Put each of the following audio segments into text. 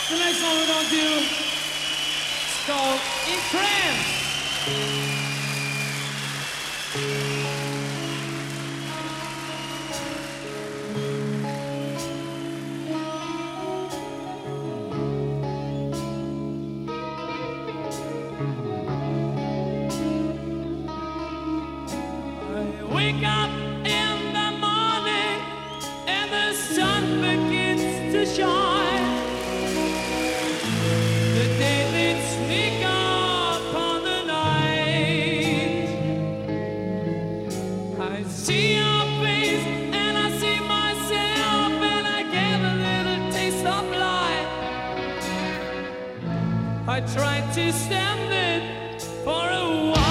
The next song we're gonna do is called In Trance. Wake up in the morning and the sun begins to shine. The daylight sneak up on the night. I see your face and I see myself and I get a little taste of life. I tried to stand it for a while.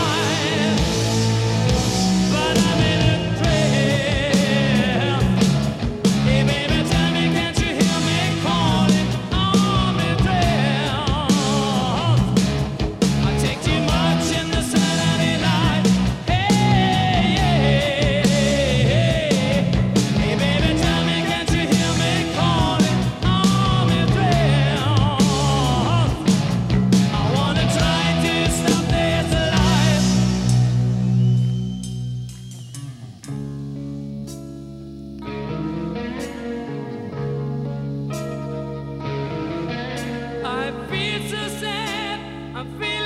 I feel so sad, I'm feeling